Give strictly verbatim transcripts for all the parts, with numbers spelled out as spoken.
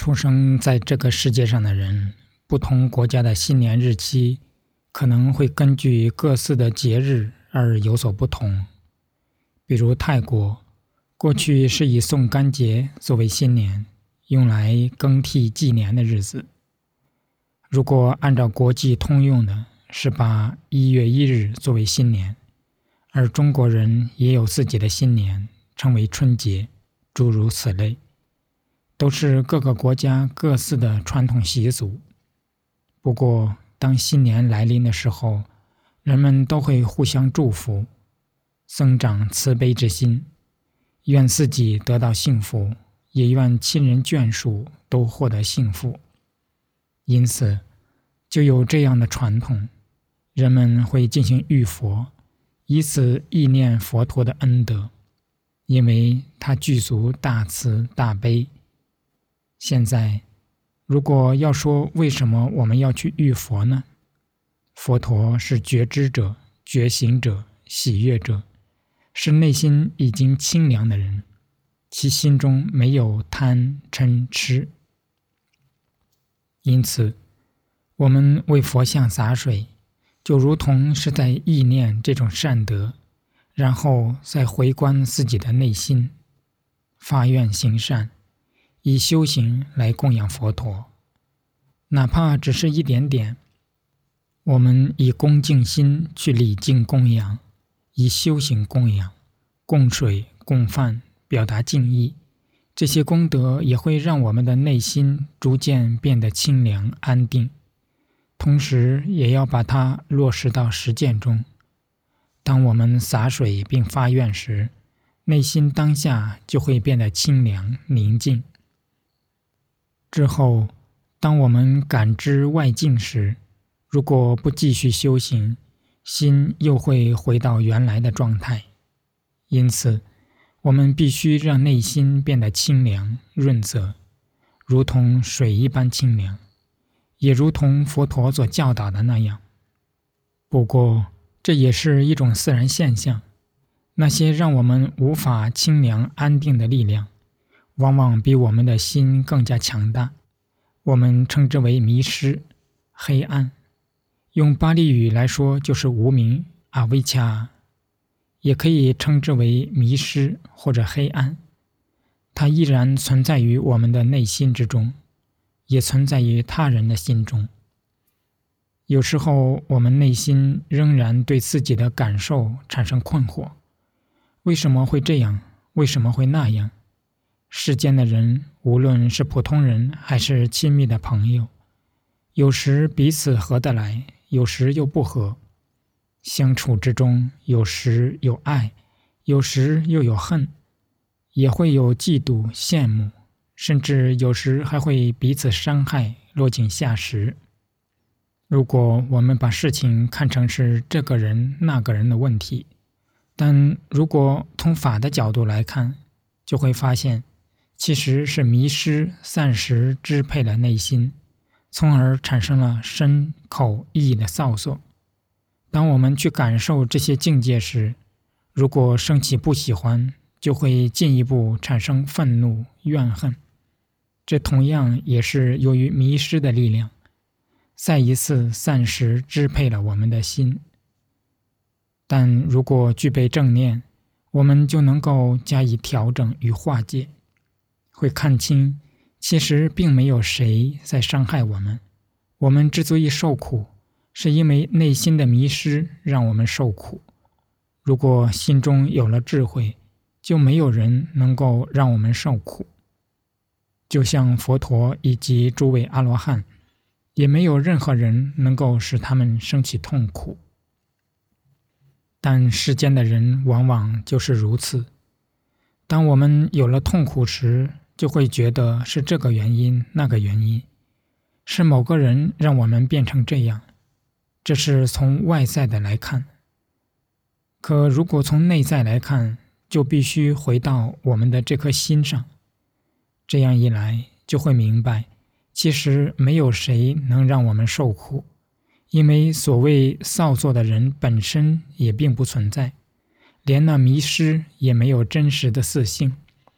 出生在这个世界上的人，不同国家的新年日期可能会根据各自的节日而有所不同。比如泰国，过去是以宋干节作为新年，用来更替纪年的日子。如果按照国际通用的，是把一月一日作为新年，而中国人也有自己的新年，称为春节，诸如此类，都是各个国家各自的传统习俗。不过，当新年来临的时候，人们都会互相祝福，增长慈悲之心，愿自己得到幸福，也愿亲人眷属都获得幸福。因此，就有这样的传统，人们会进行浴佛，以此忆念佛陀的恩德，因为他具足大慈大悲。现在，如果要说为什么我们要去浴佛呢？佛陀是觉知者、觉醒者、喜悦者，是内心已经清凉的人，其心中没有贪嗔痴。因此，我们为佛像洒水，就如同是在意念这种善德，然后再回观自己的内心，发愿行善，以修行来供养佛陀。哪怕只是一点点，我们以恭敬心去礼敬供养，以修行供养，供水供饭，表达敬意，这些功德也会让我们的内心逐渐变得清凉安定，同时也要把它落实到实践中。当我们洒水并发愿时，内心当下就会变得清凉宁静。之后，当我们感知外境时，如果不继续修行，心又会回到原来的状态。因此，我们必须让内心变得清凉润泽，如同水一般清凉，也如同佛陀所教导的那样。不过，这也是一种自然现象，那些让我们无法清凉安定的力量，往往比我们的心更加强大。我们称之为迷失、黑暗。用巴利语来说，就是无明阿维恰，也可以称之为迷失或者黑暗。它依然存在于我们的内心之中，也存在于他人的心中。有时候，我们内心仍然对自己的感受产生困惑，为什么会这样？为什么会那样？世间的人，无论是普通人还是亲密的朋友，有时彼此合得来，有时又不合。相处之中，有时有爱，有时又有恨，也会有嫉妒、羡慕，甚至有时还会彼此伤害，落井下石。如果我们把事情看成是这个人那个人的问题，但如果从法的角度来看，就会发现其实是迷失暂时支配了内心，从而产生了身口意的造作。当我们去感受这些境界时，如果升起不喜欢，就会进一步产生愤怒、怨恨。这同样也是由于迷失的力量，再一次暂时支配了我们的心。但如果具备正念，我们就能够加以调整与化解，会看清其实并没有谁在伤害我们，我们之所以受苦，是因为内心的迷失让我们受苦。如果心中有了智慧，就没有人能够让我们受苦。就像佛陀以及诸位阿罗汉，也没有任何人能够使他们生起痛苦。但世间的人往往就是如此，当我们有了痛苦时，就会觉得是这个原因那个原因，是某个人让我们变成这样，这是从外在的来看。可如果从内在来看，就必须回到我们的这颗心上。这样一来，就会明白，其实没有谁能让我们受苦，因为所谓造作的人本身也并不存在，连那迷失也没有真实的自性。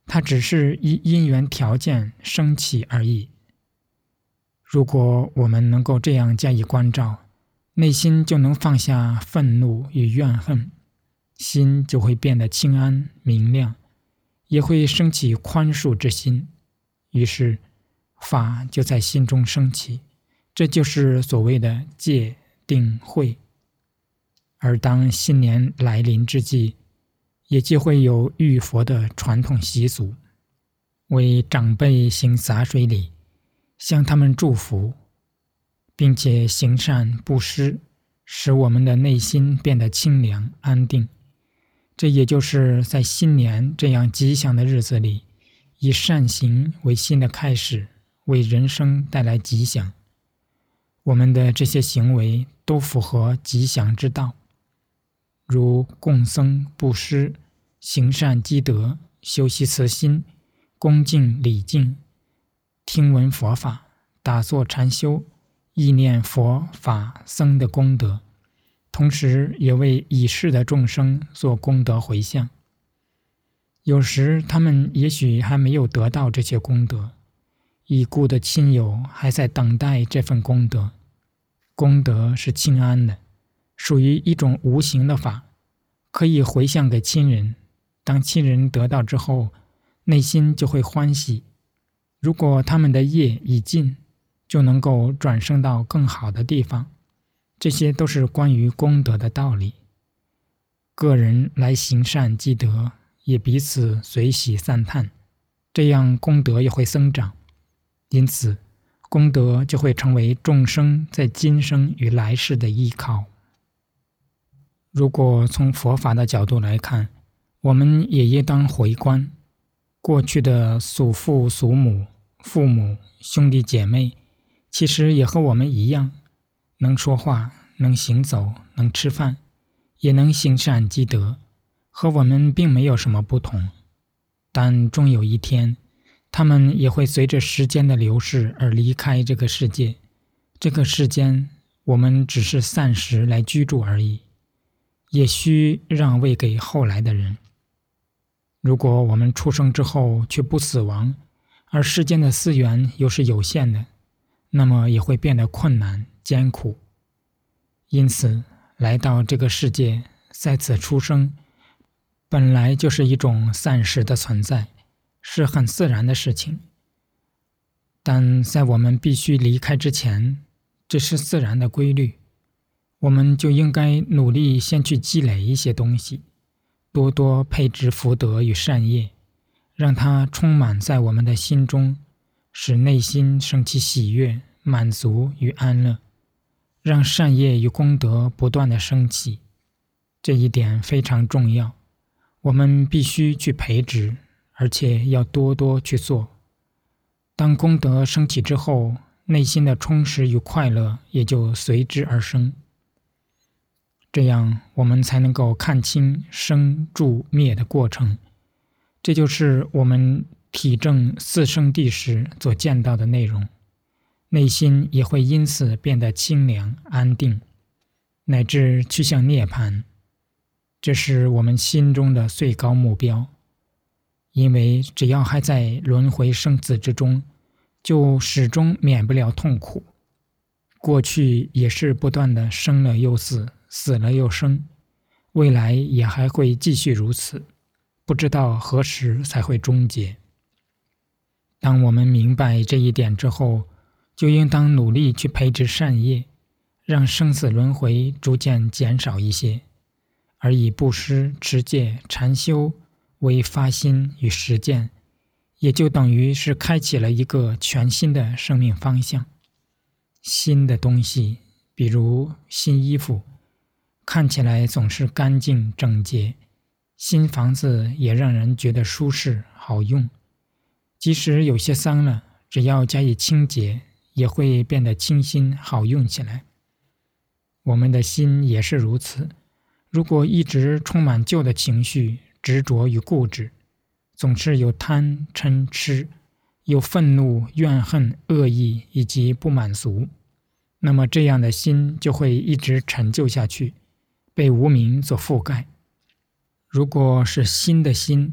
它只是依因缘条件升起而已。如果我们能够这样加以关照，内心就能放下愤怒与怨恨，心就会变得清安明亮，也会升起宽恕之心，于是法就在心中升起，这就是所谓的戒定慧。而当新年来临之际，也就会有浴佛的传统习俗，为长辈行洒水礼，向他们祝福，并且行善布施，使我们的内心变得清凉安定。这也就是在新年这样吉祥的日子里，以善行为新的开始，为人生带来吉祥。我们的这些行为都符合吉祥之道，如供僧布施、行善积德、修习慈心、恭敬礼敬、听闻佛法、打坐禅修、意念佛法僧的功德，同时也为已逝的众生做功德回向。有时他们也许还没有得到这些功德，已故的亲友还在等待这份功德。功德是清安的，属于一种无形的法，可以回向给亲人。当亲人得到之后，内心就会欢喜。如果他们的业已尽，就能够转生到更好的地方。这些都是关于功德的道理。个人来行善积德，也彼此随喜赞叹，这样功德也会增长。因此功德就会成为众生在今生与来世的依靠。如果从佛法的角度来看，我们也应当回观过去的祖父祖母、父母、兄弟姐妹，其实也和我们一样，能说话，能行走，能吃饭，也能行善积德，和我们并没有什么不同。但终有一天，他们也会随着时间的流逝而离开这个世界。这个世间，我们只是暂时来居住而已，也需让位给后来的人。如果我们出生之后却不死亡，而世间的资源又是有限的，那么也会变得困难艰苦。因此来到这个世界，在此出生，本来就是一种暂时的存在，是很自然的事情。但在我们必须离开之前，这是自然的规律，我们就应该努力先去积累一些东西，多多配置福德与善业，让它充满在我们的心中，使内心升起喜悦、满足与安乐，让善业与功德不断的升起。这一点非常重要，我们必须去培植，而且要多多去做。当功德升起之后，内心的充实与快乐也就随之而生。这样我们才能够看清生住灭的过程，这就是我们体证四圣谛时所见到的内容。内心也会因此变得清凉安定，乃至趋向涅槃。这是我们心中的最高目标。因为只要还在轮回生死之中，就始终免不了痛苦。过去也是不断的生了又死，死了又生，未来也还会继续如此，不知道何时才会终结。当我们明白这一点之后，就应当努力去培植善业，让生死轮回逐渐减少一些，而以布施、持戒、禅修为发心与实践，也就等于是开启了一个全新的生命方向。新的东西，比如新衣服，看起来总是干净整洁，新房子也让人觉得舒适好用。即使有些脏了，只要加以清洁，也会变得清新好用起来。我们的心也是如此，如果一直充满旧的情绪、执着与固执，总是有贪嗔痴，有愤怒怨恨恶意以及不满足，那么这样的心就会一直陈旧下去，被无明所覆盖。如果是新的心，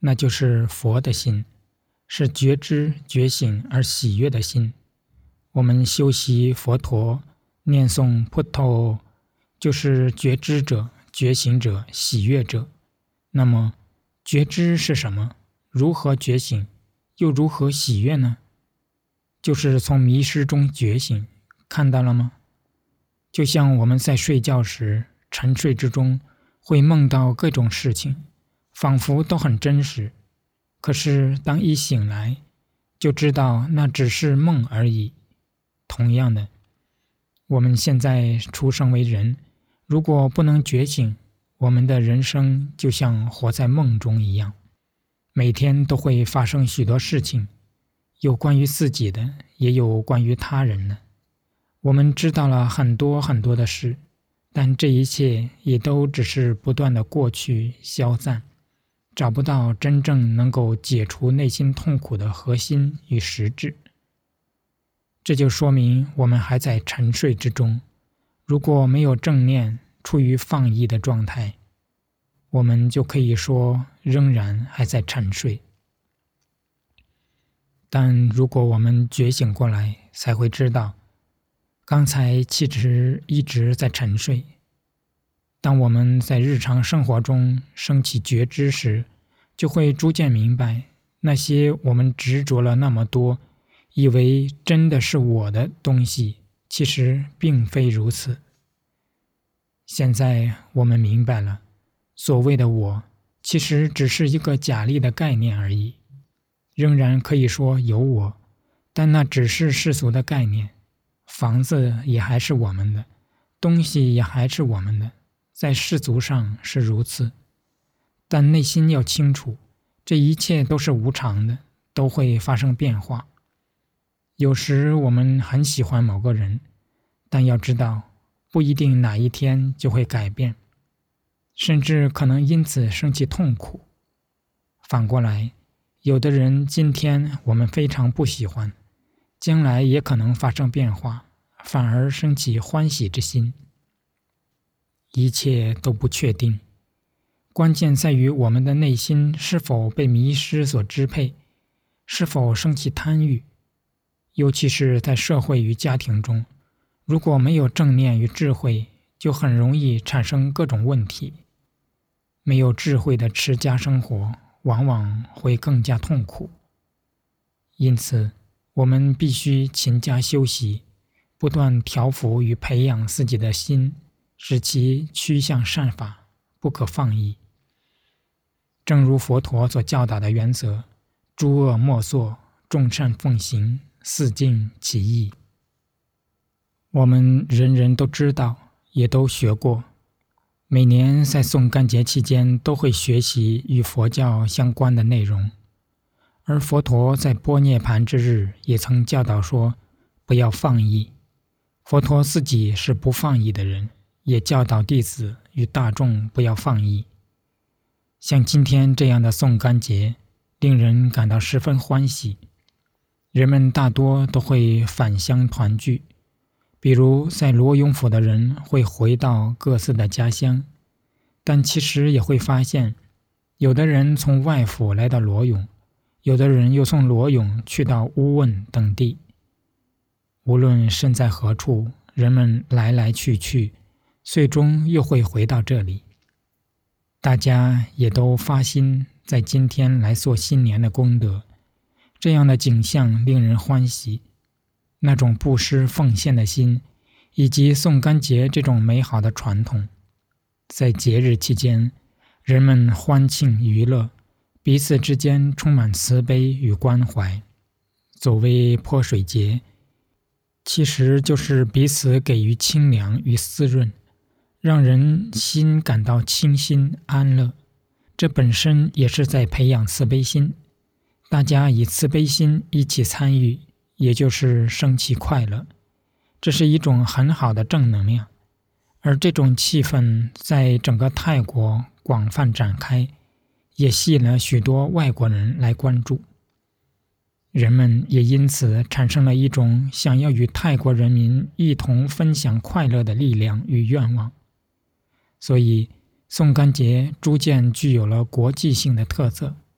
那就是佛的心，是觉知、觉醒而喜悦的心。我们修习佛陀，念诵菩提，就是觉知者、觉醒者、喜悦者。那么觉知是什么？如何觉醒？又如何喜悦呢？就是从迷失中觉醒，看到了吗？就像我们在睡觉时，沉睡之中会梦到各种事情，仿佛都很真实。可是当一醒来，就知道那只是梦而已。同样的，我们现在出生为人，如果不能觉醒，我们的人生就像活在梦中一样，每天都会发生许多事情，有关于自己的，也有关于他人的。我们知道了很多很多的事，但这一切也都只是不断的过去消散，找不到真正能够解除内心痛苦的核心与实质。这就说明我们还在沉睡之中，如果没有正念，处于放逸的状态，我们就可以说仍然还在沉睡。但如果我们觉醒过来，才会知道刚才其实一直在沉睡。当我们在日常生活中升起觉知时，就会逐渐明白，那些我们执着了那么多，以为真的是我的东西，其实并非如此。现在我们明白了，所谓的我，其实只是一个假立的概念而已。仍然可以说有我，但那只是世俗的概念。房子也还是我们的，东西也还是我们的，在世俗上是如此。但内心要清楚，这一切都是无常的，都会发生变化。有时我们很喜欢某个人，但要知道，不一定哪一天就会改变，甚至可能因此生起痛苦。反过来，有的人今天我们非常不喜欢，将来也可能发生变化，反而升起欢喜之心。一切都不确定，关键在于我们的内心是否被迷失所支配，是否升起贪欲。尤其是在社会与家庭中，如果没有正念与智慧，就很容易产生各种问题。没有智慧的持家生活，往往会更加痛苦。因此，我们必须勤加修习，不断调伏与培养自己的心，使其趋向善法，不可放逸。正如佛陀所教导的原则，诸恶莫作，众善奉行，四境起义。我们人人都知道，也都学过。每年在诵干节期间都会学习与佛教相关的内容，而佛陀在般涅盘之日也曾教导说，不要放逸。佛陀自己是不放逸的人，也教导弟子与大众不要放逸。像今天这样的诵干节，令人感到十分欢喜。人们大多都会返乡团聚，比如在罗永府的人会回到各自的家乡，但其实也会发现，有的人从外府来到罗永，有的人又从罗永去到乌汶等地。无论身在何处，人们来来去去，最终又会回到这里。大家也都发心在今天来做新年的功德，这样的景象令人欢喜。那种布施奉献的心，以及诵干节这种美好的传统，在节日期间，人们欢庆娱乐，彼此之间充满慈悲与关怀。所谓泼水节，其实就是彼此给予清凉与滋润，让人心感到清新安乐。这本身也是在培养慈悲心，大家以慈悲心一起参与，也就是升起快乐，这是一种很好的正能量。而这种气氛在整个泰国广泛展开，也吸引了许多外国人来关注。人们也因此产生了一种想要与泰国人民一同分享快乐的力量与愿望。所以，诵干节逐渐具有了国际性的特色，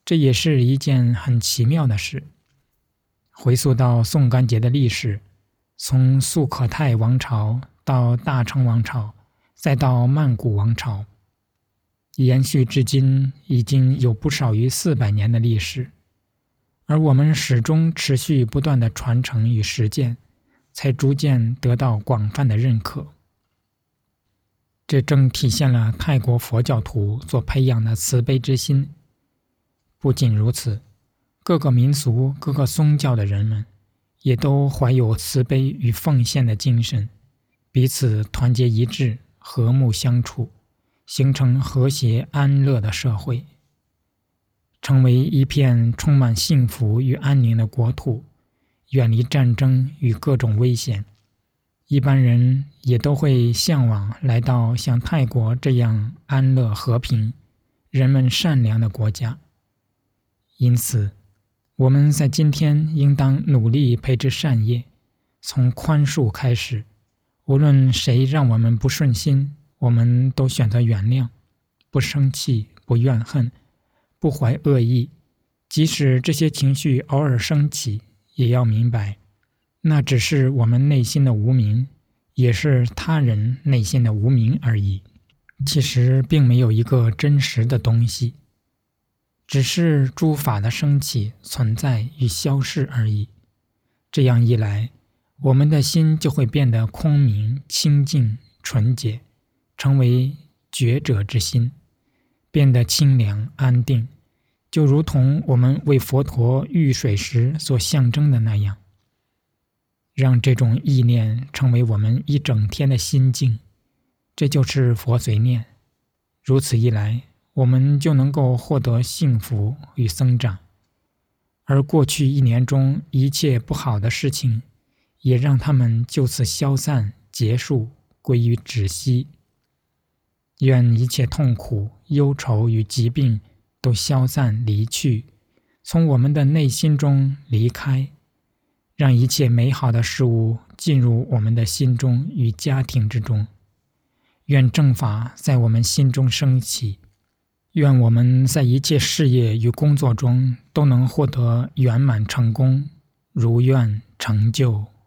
这也是一件很奇妙的事。回溯到宋干节的历史，从素可泰王朝到大成王朝，再到曼谷王朝，延续至今已经有不少于四百年的历史，而我们始终持续不断的传承与实践，才逐渐得到广泛的认可。这正体现了泰国佛教徒所培养的慈悲之心。不仅如此，各个民族、各个宗教的人们也都怀有慈悲与奉献的精神，彼此团结一致，和睦相处，形成和谐安乐的社会，成为一片充满幸福与安宁的国土，远离战争与各种危险。一般人也都会向往来到像泰国这样安乐和平、人们善良的国家。因此，我们在今天应当努力培植善业，从宽恕开始。无论谁让我们不顺心，我们都选择原谅，不生气，不怨恨，不怀恶意。即使这些情绪偶尔升起，也要明白，那只是我们内心的无明，也是他人内心的无明而已。其实并没有一个真实的东西，只是诸法的升起、存在与消逝而已。这样一来，我们的心就会变得空明、清净、纯洁，成为觉者之心，变得清凉安定，就如同我们为佛陀浴水时所象征的那样。让这种意念成为我们一整天的心境，这就是佛随念。如此一来，我们就能够获得幸福与增长，而过去一年中一切不好的事情，也让它们就此消散结束，归于止息。愿一切痛苦、忧愁与疾病都消散离去，从我们的内心中离开，让一切美好的事物进入我们的心中与家庭之中。愿正法在我们心中升起，愿我们在一切事业与工作中都能获得圆满成功，如愿成就。